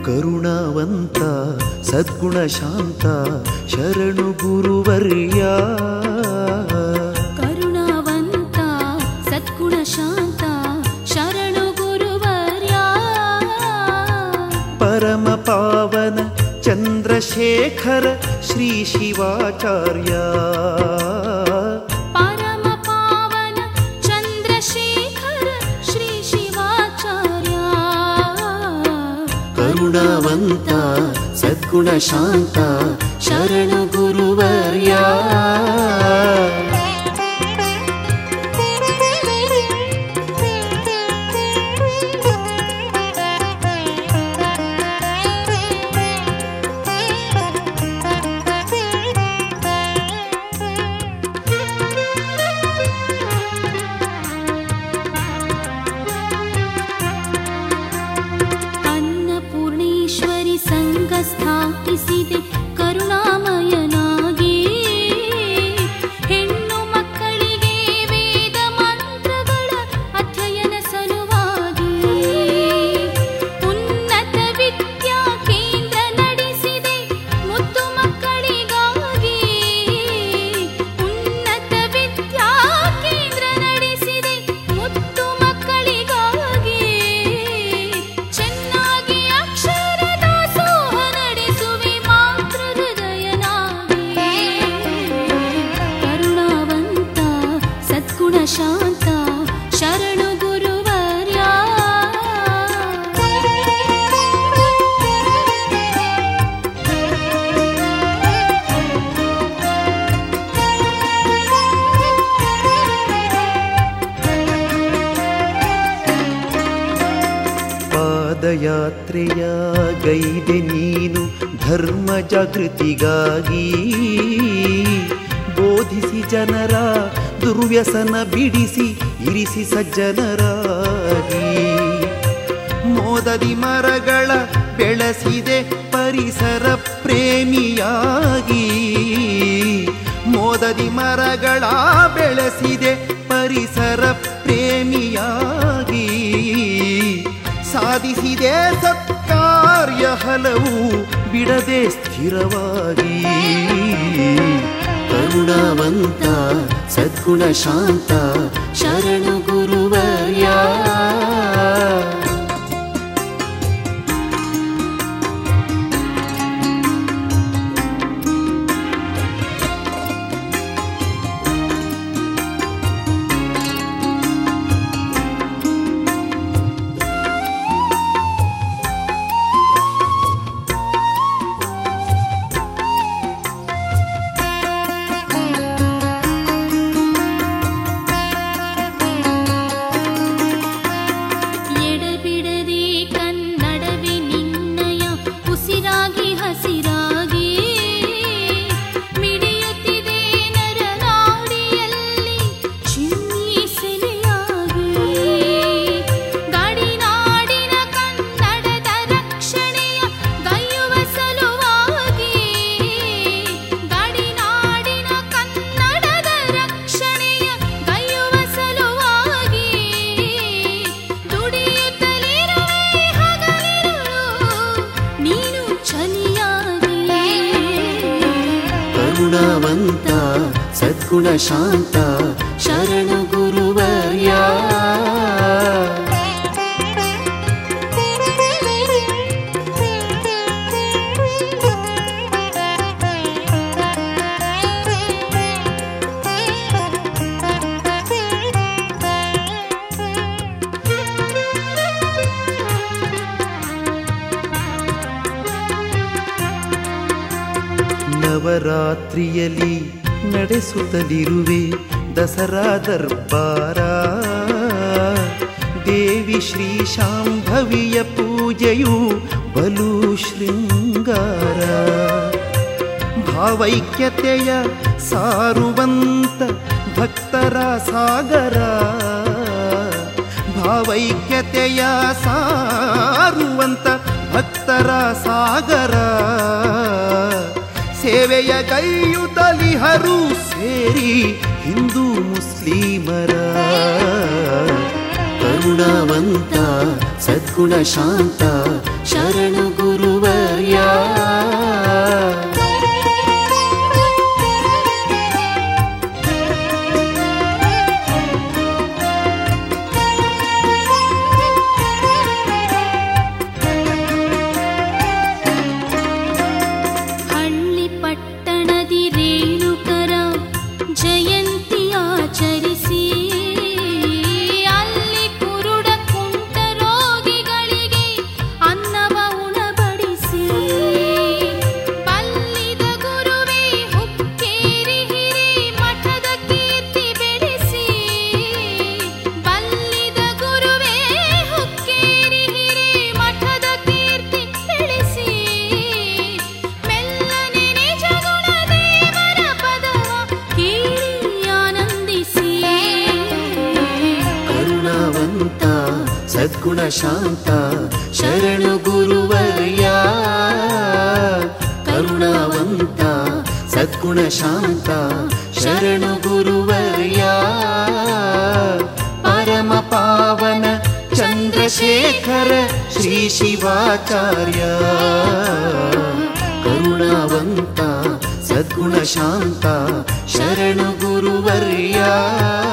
ಕರುಣಾವಂತ ಸದ್ಗುಣ ಶಾಂತ ಶರಣು ಗುರುವರ್ಯ. ಕರುಣಾವಂತ ಸದ್ಗುಣ ಶಾಂತ ಶರಣು ಗುರುವರ್ಯ. ಪರಮ ಪಾವನ ಚಂದ್ರಶೇಖರ ಶ್ರೀ ಶಿವಾಚಾರ್ಯ. ಪರಮ ಪಾವನ ಚಂದ್ರಶೇಖರ ಶ್ರೀ ಶಿವಾಚಾರ್ಯ. ಕರುಣಾವಂತ ಸದ್ಗುಣ ಶಾಂತ ಶರಣು ಗುರುವರ್ಯ. ಅನ್ನಪೂರ್ಣೇಶ್ವರಿ ಸಂಘ ಸ್ಥಾಪಿಸಿದೆ ಕರುಣಾಮಯನಾಗಿ. ಹೆಣ್ಣು ಮಕ್ಕಳಿಗೆ ವೇದ ಮಂತ್ರಗಳ ಅಧ್ಯಯನ ಸಲುವಾಗಿ ಉನ್ನತ ವಿದ್ಯಾ ಕೇಂದ್ರ ನಡೆಸಿದೆ ಮುದ್ದು ಮಕ್ಕಳಿಗಾಗಿ. ಉನ್ನತ ವಿದ್ಯಾ ಕೇಂದ್ರ ನಡೆಸಿದೆ ಮುದ್ದು ಮಕ್ಕಳಿಗಾಗಿ. ಚೆನ್ನಾಗಿ ಅಕ್ಷರ ದಾಸೋಹ ನಡೆಸುವೆ ಮಾತೃ ಹೃದಯನಾಗಿ. ಕರುಣಾವಂತ ಸದ್ಗುಣ ಶಾಂತ ಶರಣು ಗುರುವರ್ಯ. ಪಾದಯಾತ್ರೆಯ ಗೈದೆ ನೀನು ಧರ್ಮ ಜಾಗೃತಿಗಾಗಿ. ಬೋಧಿಸಿ ಜನರ ದುರ್ವ್ಯಸನ ಬಿಡಿಸಿ ಇರಿಸಿ ಸಜ್ಜನರಾಗಿ. ಮೋದದಿ ಮರಗಳ ಬೆಳೆಸಿದೆ ಪರಿಸರ ಪ್ರೇಮಿಯಾಗಿ. ಮೋದದಿ ಮರಗಳ ಬೆಳೆಸಿದೆ ಪರಿಸರ ಪ್ರೇಮಿಯಾಗಿ. ಸಾಧಿಸಿದೆ ಸತ್ಕಾರ್ಯ ಹಲವು ಬಿಡದೆ ಸ್ಥಿರವಾಗಿ. ಕರುಣಾವಂತ ಸದ್ಗುಣ ಶಾಂತ ಶರಣು ಗುರುವರ್ಯ. ಎಡಬಿಡದೆ ಕನ್ನಡವೇ ನಿನ್ನಯ ಉಸಿರಾಗಿ ಹಸಿರಾಗಿ. ಮಿಡಿಯುತ್ತಿದೆ ನರನಾಡಿಯಲ್ಲಿ ಚಿಮ್ಮಿ ಸೆಲೆಯಾಗಿ. ಗಡಿನಾಡಿನ ಕನ್ನಡದ ರಕ್ಷಣೆಯ ಗೈಯುವ ಸಲುವಾಗಿ. ಗಡಿನಾಡಿನ ಕನ್ನಡದ ರಕ್ಷಣೆಯ ಗೈಯುವ ಸಲುವಾಗಿ. ದುಡಿಯುತ್ತಲಿರುವೆ ಹಗಲಿರುಳು ನೀನು ಚಲಿಯಾಗಿ. ಕರುಣಾವಂತ ಸದ್ಗುಣ ಶಾಂತ ಶರಣು ಗುರುವರ್ಯ. ನವರಾತ್ರಿಯಲ್ಲಿ ನಡೆಸುತ್ತಲಿರುವೆ ದಸರಾ ದರ್ಬಾರ. ದೇವಿ ಶ್ರೀ ಶಾಂಭವಿಯ ಪೂಜೆಯು ಬಲು ಶೃಂಗಾರ. ಭಾವೈಕ್ಯತೆಯ ಸಾರುವಂತ ಭಕ್ತರ ಸಾಗರ. ಭಾವೈಕ್ಯತೆಯ ಸಾರುವಂತ ಭಕ್ತರ ಸಾಗರ. ಸೇವೆಯ ಗೈಯುತ್ತಲಿಹರು ಸೇರಿ ಹಿಂದೂ ಮುಸ್ಲಿಮರ. ಕರುಣಾವಂತ ಸದ್ಗುಣ ಶಾಂತ ಶರಣು ಗುರು ಸದ್ಗುಣ ಶಾಂತ ಶರಣು ಗುರುವರ್ಯ ಕರುಣಾವಂತ ಸದ್ಗುಣ ಶಾಂತ ಶರಣು ಗುರುವರ್ಯ ಪರಮ ಪಾವನ ಚಂದ್ರಶೇಖರ ಶ್ರೀ ಶಿವಾಚಾರ್ಯ ಕರುಣಾವಂತ ಸದ್ಗುಣ ಶಾಂತ ಶರಣು ಗುರುವರ್ಯ